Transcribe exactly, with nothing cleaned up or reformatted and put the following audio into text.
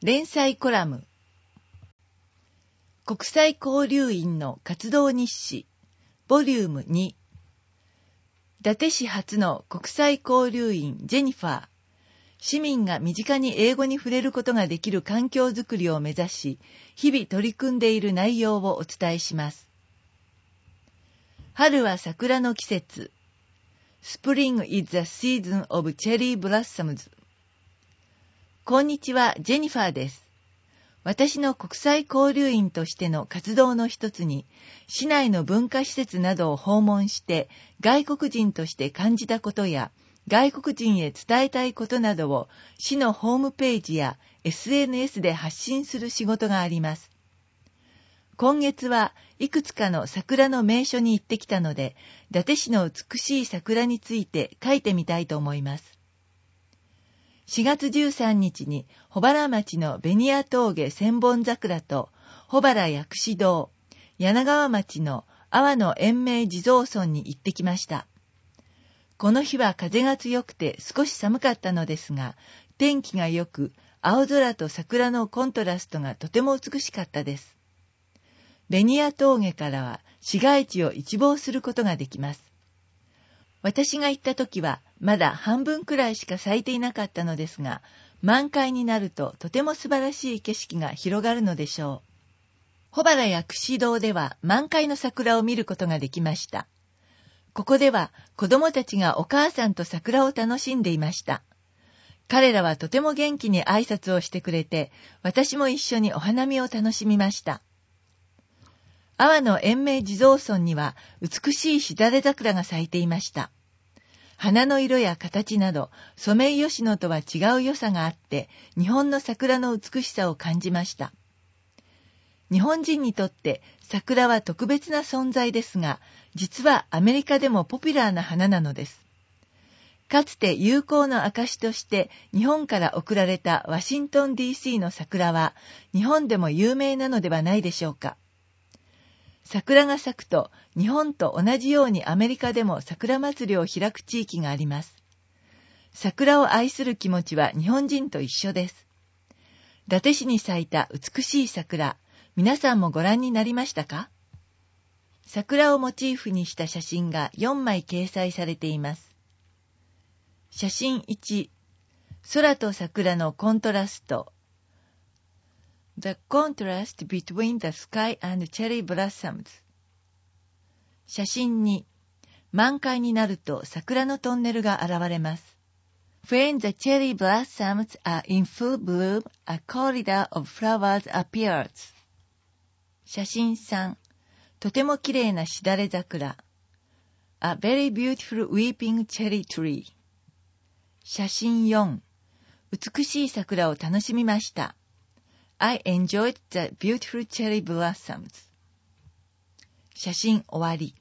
連載コラム国際交流員の活動日誌ボリュームに伊達市初の国際交流員ジェニファー市民が身近に英語に触れることができる環境づくりを目指し日々取り組んでいる内容をお伝えします。春は桜の季節 Spring is the season of cherry blossoms。こんにちは、ジェニファーです。私の国際交流員としての活動の一つに、市内の文化施設などを訪問して外国人として感じたことや、外国人へ伝えたいことなどを市のホームページや エスエヌエス で発信する仕事があります。今月はいくつかの桜の名所に行ってきたので、伊達市の美しい桜について書いてみたいと思います。しがつじゅうさんにちに保原町の紅谷峠千本桜と保原薬師堂、柳川町の阿波の延命地蔵村に行ってきました。この日は風が強くて少し寒かったのですが、天気が良く青空と桜のコントラストがとても美しかったです。紅谷峠からは市街地を一望することができます。私が行った時はまだ半分くらいしか咲いていなかったのですが、満開になるととても素晴らしい景色が広がるのでしょう。保原薬師堂では満開の桜を見ることができました。ここでは子供たちがお母さんと桜を楽しんでいました。彼らはとても元気に挨拶をしてくれて、私も一緒にお花見を楽しみました。阿波の延命地蔵村には美しいしだれ桜が咲いていました。花の色や形などソメイヨシノとは違う良さがあって、日本の桜の美しさを感じました。日本人にとって桜は特別な存在ですが、実はアメリカでもポピュラーな花なのです。かつて友好の証として日本から贈られたワシントン ディーシー の桜は日本でも有名なのではないでしょうか。桜が咲くと日本と同じようにアメリカでも桜祭りを開く地域があります。桜を愛する気持ちは日本人と一緒です。伊達市に咲いた美しい桜、皆さんもご覧になりましたか？桜をモチーフにした写真がよんまい掲載されています。写真いち、空と桜のコントラスト。The contrast between the sky and cherry blossoms。写真に、満開になると桜のトンネルが現れます。When the cherry blossoms are in full bloom, a corridor of flowers appears。写真さん、とてもきれいなしだれ桜。A very beautiful weeping cherry tree。写真よん、美しい桜を楽しみました。I enjoyed the beautiful cherry blossoms。写真終わり。